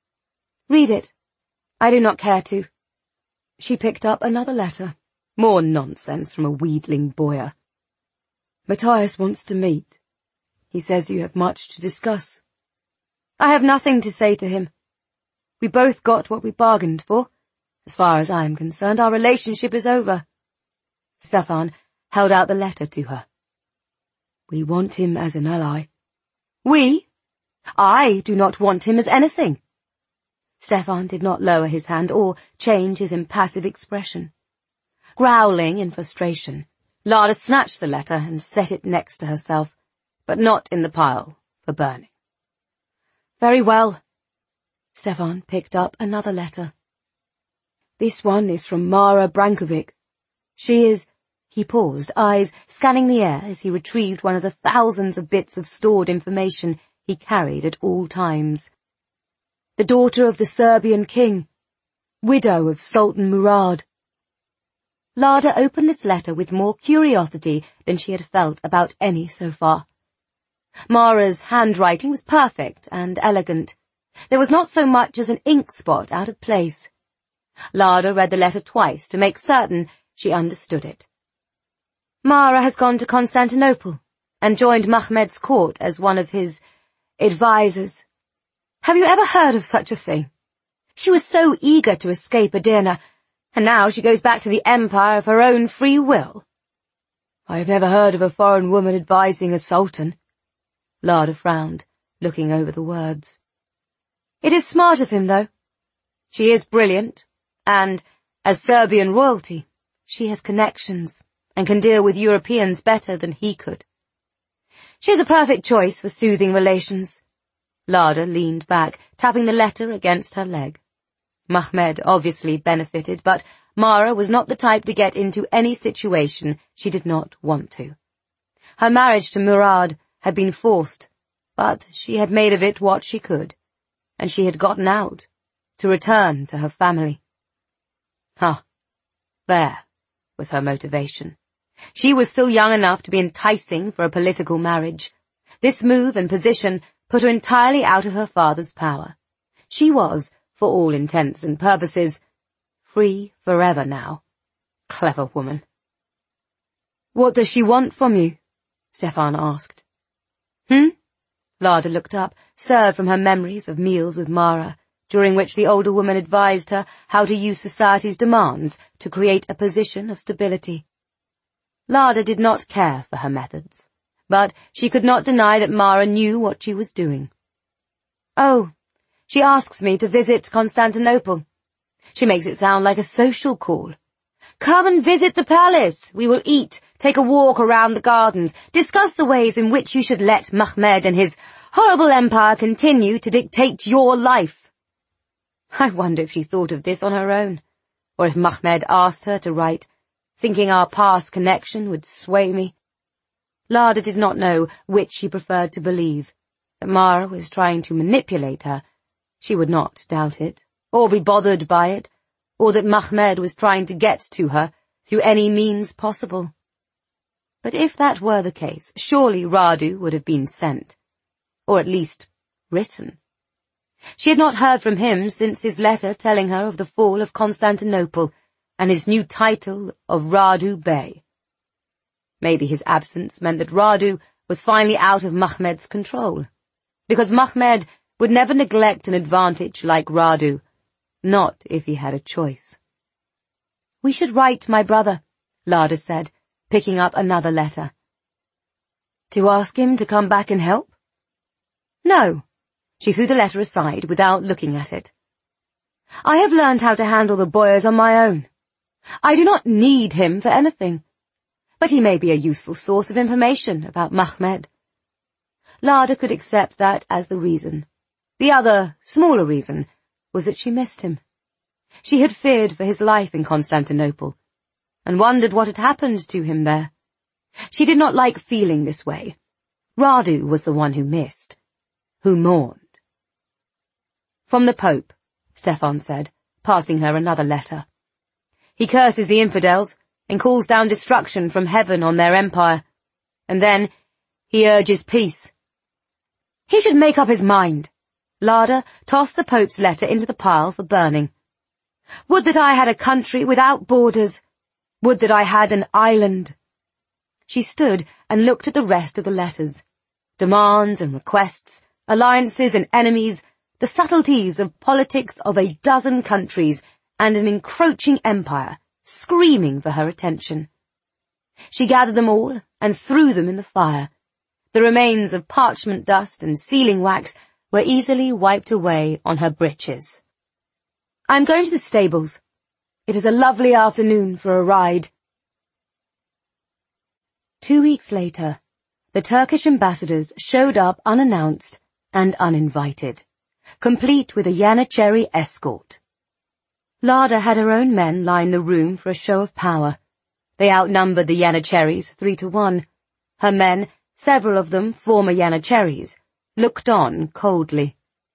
[SPEAKER 2] "Read it. I do not care to." She picked up another letter. More nonsense from a wheedling Boyer. "Matthias wants to meet. He says you have much to discuss." "I have nothing to say to him. We both got what we bargained for. As far as I am concerned, our relationship is over." Stefan held out the letter to her. "We want him as an ally." "We? I do not want him as anything." Stefan did not lower his hand or change his impassive expression. Growling in frustration, Lada snatched the letter and set it next to herself, but not in the pile for burning. "Very well." Stefan picked up another letter. "This one is from Mara Brankovic. She is—" He paused, eyes scanning the air as he retrieved one of the thousands of bits of stored information he carried at all times. "The daughter of the Serbian king, widow of Sultan Murad." Lada opened this letter with more curiosity than she had felt about any so far. Mara's handwriting was perfect and elegant. There was not so much as an ink spot out of place. Lada read the letter twice to make certain she understood it. "Mara has gone to Constantinople and joined Mahmed's court as one of his advisors. Have you ever heard of such a thing? She was so eager to escape Edirne, and now she goes back to the empire of her own free will." "I have never heard of a foreign woman advising a sultan." Lada frowned, looking over the words. "It is smart of him, though. She is brilliant, and, as Serbian royalty, she has connections and can deal with Europeans better than he could. She is a perfect choice for soothing relations." Lada leaned back, tapping the letter against her leg. Mahmed obviously benefited, but Mara was not the type to get into any situation she did not want to. Her marriage to Murad had been forced, but she had made of it what she could, and she had gotten out, to return to her family. There was her motivation. She was still young enough to be enticing for a political marriage. This move and position put her entirely out of her father's power. She was, for all intents and purposes, free forever now. Clever woman. "What does she want from you?" Stefan asked. Lada looked up, stirred from her memories of meals with Mara, during which the older woman advised her how to use society's demands to create a position of stability. Lada did not care for her methods, but she could not deny that Mara knew what she was doing. Oh, she asks me to visit Constantinople. She makes it sound like a social call. Come and visit the palace. We will eat, take a walk around the gardens, discuss the ways in which you should let Mahmed and his horrible empire continue to dictate your life. I wonder if she thought of this on her own, or if Mahmed asked her to write, thinking our past connection would sway me. Lada did not know which she preferred to believe, that Mara was trying to manipulate her. She would not doubt it, or be bothered by it, or that Mahmed was trying to get to her through any means possible. But if that were the case, surely Radu would have been sent, or at least written. She had not heard from him since his letter telling her of the fall of Constantinople and his new title of Radu Bey. Maybe his absence meant that Radu was finally out of Mahmed's control, because Mahmed would never neglect an advantage like Radu, not if he had a choice. We should write my brother, Lada said, picking up another letter. To ask him to come back and help? No. She threw the letter aside without looking at it. I have learned how to handle the Boyars on my own. I do not need him for anything, but he may be a useful source of information about Mahmed. Lada could accept that as the reason. The other, smaller reason was that she missed him. She had feared for his life in Constantinople, and wondered what had happened to him there. She did not like feeling this way. Radu was the one who missed, who mourned. From the Pope, Stefan said, passing her another letter. He curses the infidels and calls down destruction from heaven on their empire, and then he urges peace. He should make up his mind. Lada tossed the Pope's letter into the pile for burning. Would that I had a country without borders. Would that I had an island. She stood and looked at the rest of the letters. Demands and requests, alliances and enemies, the subtleties of politics of a dozen countries, and an encroaching empire, screaming for her attention. She gathered them all and threw them in the fire. The remains of parchment dust and sealing wax were easily wiped away on her breeches. I'm going to the stables. It is a lovely afternoon for a ride. 2 weeks later, the Turkish ambassadors showed up unannounced and uninvited, complete with a Yanicheri escort. Lada had her own men line the room for a show of power. They outnumbered the Yanicheris 3-1. Her men, several of them former Yanicheris, looked on coldly.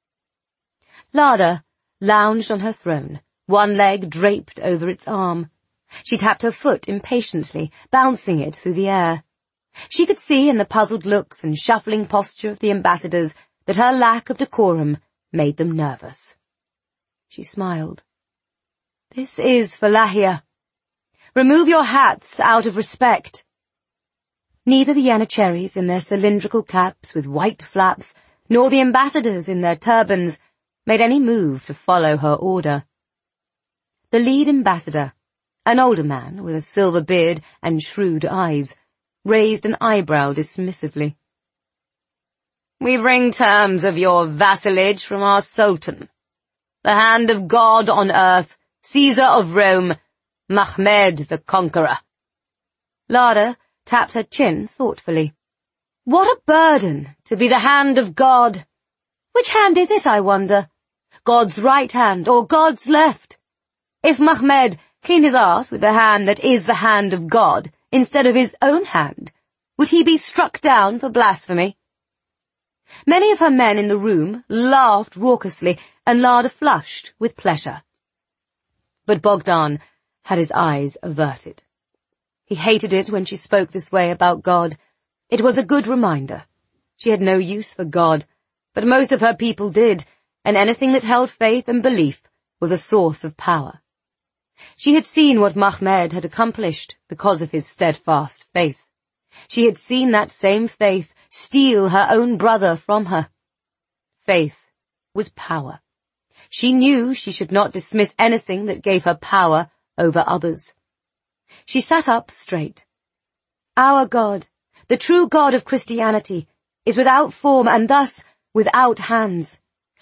[SPEAKER 2] Lada lounged on her throne, one leg draped over its arm. She tapped her foot impatiently, bouncing it through the air. She could see in the puzzled looks and shuffling posture of the ambassadors that her lack of decorum made them nervous. She smiled. This is Falahia. Remove your hats out of respect. Neither the Yanicheris in their cylindrical caps with white flaps, nor the ambassadors in their turbans made any move to follow her order. The lead ambassador, an older man with a silver beard and shrewd eyes, raised an eyebrow dismissively. We bring terms of your vassalage from our Sultan, the hand of God on earth, Caesar of Rome, Mahmed the Conqueror. Lada tapped her chin thoughtfully. What a burden to be the hand of God! Which hand is it, I wonder? God's right hand or God's left? If Mahmed cleaned his arse with the hand that is the hand of God instead of his own hand, would he be struck down for blasphemy? Many of her men in the room laughed raucously, and Lada flushed with pleasure. But Bogdan had his eyes averted. He hated it when she spoke this way about God. It was a good reminder. She had no use for God, but most of her people did, and anything that held faith and belief was a source of power. She had seen what Mahmed had accomplished because of his steadfast faith. She had seen that same faith steal her own brother from her. Faith was power. She knew she should not dismiss anything that gave her power over others. She sat up straight. Our God, the true God of Christianity, is without form and thus without hands.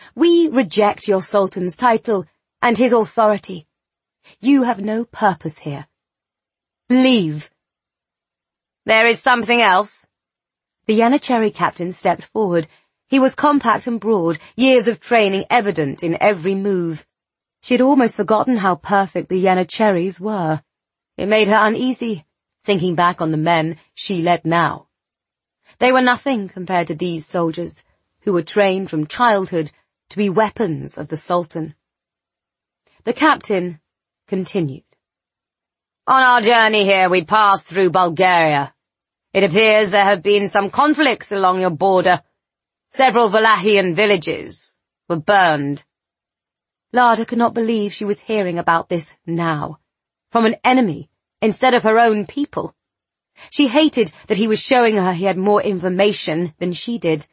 [SPEAKER 2] We reject your Sultan's title and his authority. You have no purpose here. Leave. There is something else. The Yanacherry captain stepped forward. He was compact and broad, years of training evident in every move. She had almost forgotten how perfect the Yanacherrys were. It made her uneasy, thinking back on the men she led now. They were nothing compared to these soldiers, who were trained from childhood to be weapons of the Sultan. The captain continued. On our journey here we passed through Bulgaria. It appears there have been some conflicts along your border. Several Wallachian villages were burned. Lada could not believe she was hearing about this now, from an enemy instead of her own people. She hated that he was showing her he had more information than she did.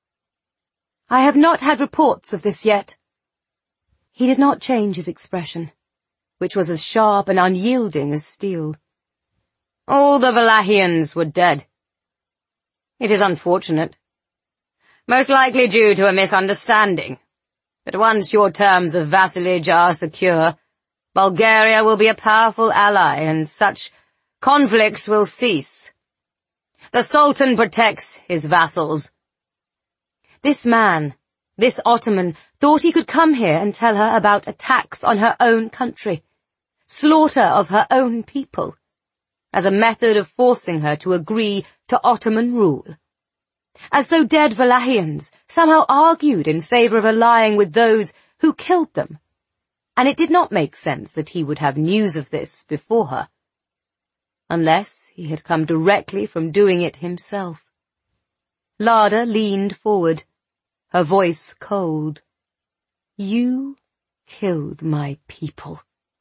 [SPEAKER 2] I have not had reports of this yet. He did not change his expression, which was as sharp and unyielding as steel. All the Wallachians were dead. It is unfortunate. Most likely due to a misunderstanding. But once your terms of vassalage are secure, Bulgaria will be a powerful ally and such conflicts will cease. The Sultan protects his vassals. This man, this Ottoman, thought he could come here and tell her about attacks on her own country, slaughter of her own people, as a method of forcing her to agree to Ottoman rule. As though dead Wallachians somehow argued in favor of allying with those who killed them. And it did not make sense that he would have news of this before her, unless he had come directly from doing it himself. Lada leaned forward, her voice cold. You killed my people.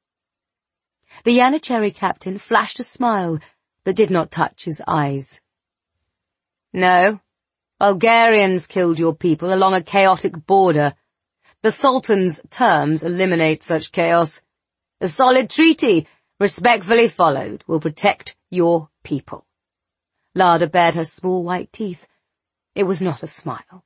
[SPEAKER 2] The Yanacherry captain flashed a smile that did not touch his eyes. No, Bulgarians killed your people along a chaotic border. The Sultan's terms eliminate such chaos. A solid treaty, respectfully followed, will protect your people. Lada bared her small white teeth. It was not a smile.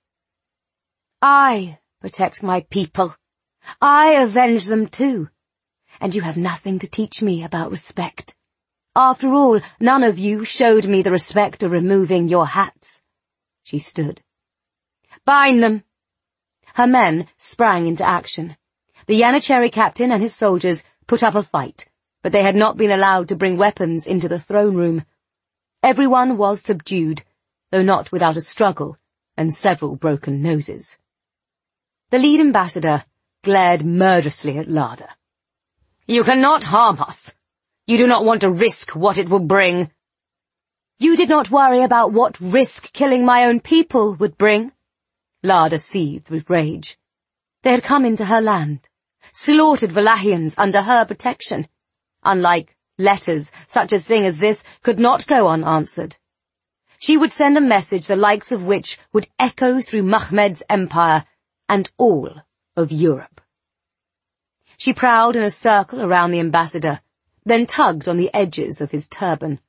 [SPEAKER 2] I protect my people. I avenge them too. And you have nothing to teach me about respect. After all, none of you showed me the respect of removing your hats. She stood. Bind them. Her men sprang into action. The Yanacherry captain and his soldiers put up a fight, but they had not been allowed to bring weapons into the throne room. Everyone was subdued, though not without a struggle and several broken noses. The lead ambassador glared murderously at Lada. You cannot harm us. You do not want to risk what it will bring. You did not worry about what risk killing my own people would bring. Lada seethed with rage. They had come into her land, slaughtered Wallachians under her protection. Unlike letters, such a thing as this could not go unanswered. She would send a message the likes of which would echo through Mahmed's empire and all of Europe. She prowled in a circle around the ambassador, then tugged on the edges of his turban.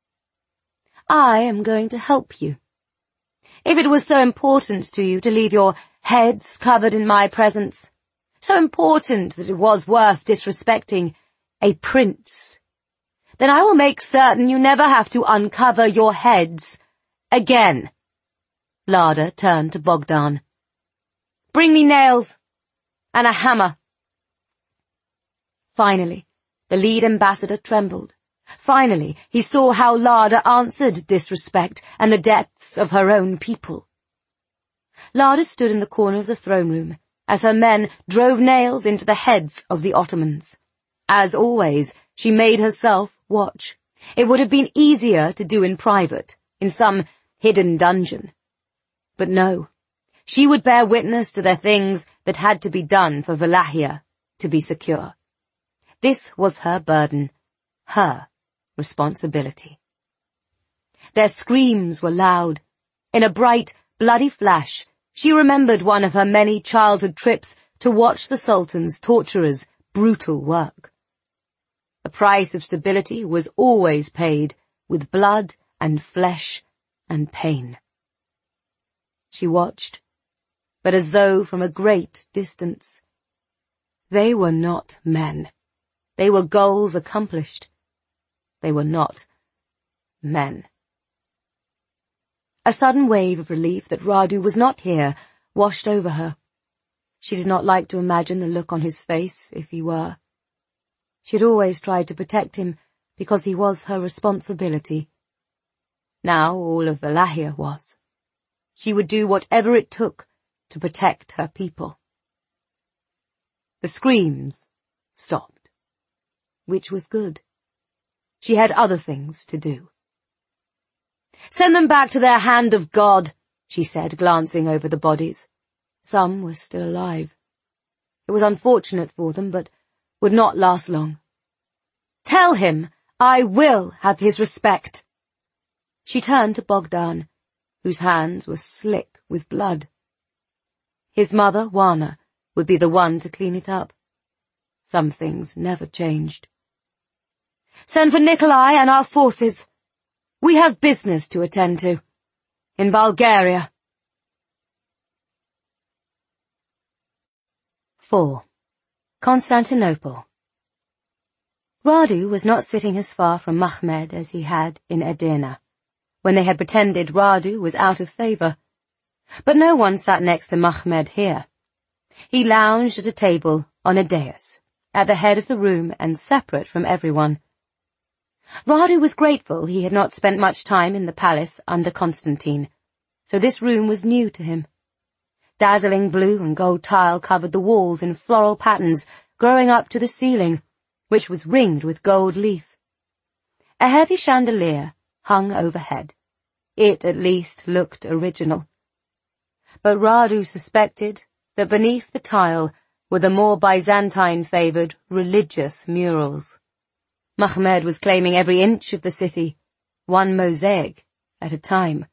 [SPEAKER 2] I am going to help you. If it was so important to you to leave your heads covered in my presence, so important that it was worth disrespecting a prince, then I will make certain you never have to uncover your heads again. Lada turned to Bogdan. Bring me nails and a hammer. Finally, the lead ambassador trembled. Finally, he saw how Lada answered disrespect and the depths of her own people. Lada stood in the corner of the throne room as her men drove nails into the heads of the Ottomans. As always, she made herself watch. It would have been easier to do in private, in some hidden dungeon. But no, she would bear witness to the things that had to be done for Wallachia to be secure. This was her burden, her responsibility. Their screams were loud. In a bright, bloody flash, she remembered one of her many childhood trips to watch the Sultan's torturers' brutal work. The price of stability was always paid with blood and flesh and pain. She watched, but as though from a great distance. They were not men. They were goals accomplished. They were not men. A sudden wave of relief that Radu was not here washed over her. She did not like to imagine the look on his face if he were. She had always tried to protect him because he was her responsibility. Now all of Valahia was. She would do whatever it took to protect her people. The screams stopped, which was good. She had other things to do. "Send them back to their hand of God," she said, glancing over the bodies. Some were still alive. It was unfortunate for them, but would not last long. "Tell him I will have his respect." She turned to Bogdan, whose hands were slick with blood. His mother, Wana, would be the one to clean it up. Some things never changed. "Send for Nikolai and our forces. We have business to attend to. In Bulgaria." 4. Constantinople. Radu was not sitting as far from Mahmed as he had in Edirne, when they had pretended Radu was out of favour. But no one sat next to Mahmed here. He lounged at a table on a dais, at the head of the room and separate from everyone. Radu was grateful he had not spent much time in the palace under Constantine, so this room was new to him. Dazzling blue and gold tile covered the walls in floral patterns growing up to the ceiling, which was ringed with gold leaf. A heavy chandelier hung overhead. It at least looked original. But Radu suspected that beneath the tile were the more Byzantine-favoured religious murals. Mahmed was claiming every inch of the city, one mosaic at a time.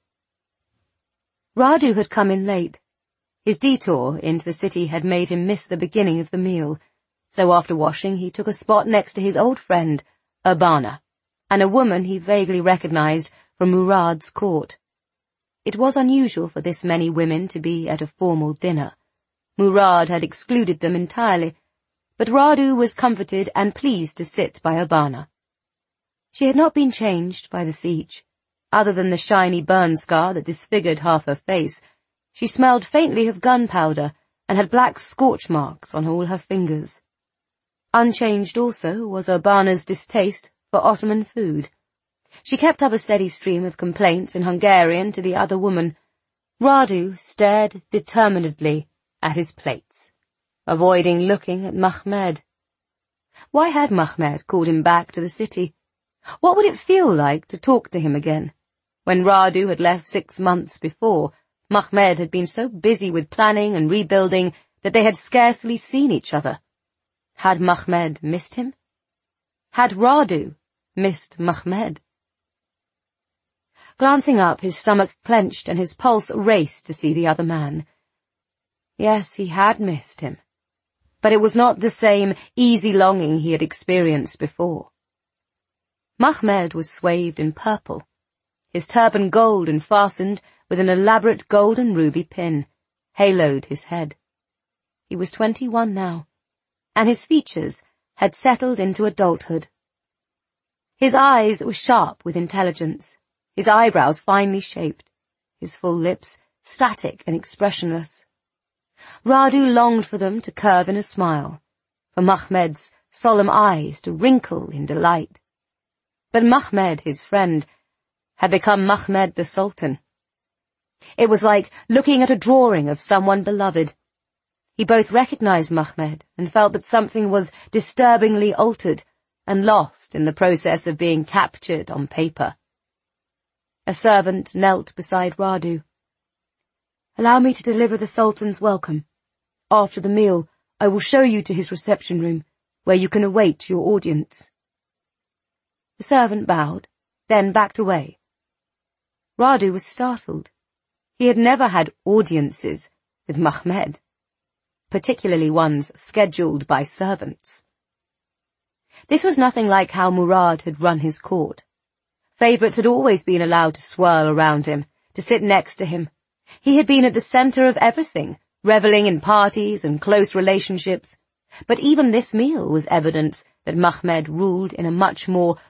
[SPEAKER 2] Radu had come in late. His detour into the city had made him miss the beginning of the meal, so after washing he took a spot next to his old friend, Urbana, and a woman he vaguely recognized from Murad's court. It was unusual for this many women to be at a formal dinner. Murad had excluded them entirely, but Radu was comforted and pleased to sit by Urbana. She had not been changed by the siege. Other than the shiny burn scar that disfigured half her face, she smelled faintly of gunpowder and had black scorch marks on all her fingers. Unchanged also was Urbana's distaste for Ottoman food. She kept up a steady stream of complaints in Hungarian to the other woman. Radu stared determinedly at his plates, avoiding looking at Mahmed. Why had Mahmed called him back to the city? What would it feel like to talk to him again? When Radu had left 6 months before, Mahmed had been so busy with planning and rebuilding that they had scarcely seen each other. Had Mahmed missed him? Had Radu missed Mahmed? Glancing up, his stomach clenched and his pulse raced to see the other man. Yes, he had missed him, but it was not the same easy longing he had experienced before. Mahmed was swathed in purple, his turban gold and fastened with an elaborate gold and ruby pin, haloed his head. He was 21 now, and his features had settled into adulthood. His eyes were sharp with intelligence, his eyebrows finely shaped, his full lips static and expressionless. Radu longed for them to curve in a smile, for Mahmed's solemn eyes to wrinkle in delight. But Mahmed, his friend, had become Mahmed the Sultan. It was like looking at a drawing of someone beloved. He both recognized Mahmed and felt that something was disturbingly altered and lost in the process of being captured on paper. A servant knelt beside Radu. "Allow me to deliver the Sultan's welcome. After the meal, I will show you to his reception room, where you can await your audience." The servant bowed, then backed away. Radu was startled. He had never had audiences with Mahmed, particularly ones scheduled by servants. This was nothing like how Murad had run his court. Favourites had always been allowed to swirl around him, to sit next to him. He had been at the centre of everything, reveling in parties and close relationships, but even this meal was evidence that Mahmed ruled in a much more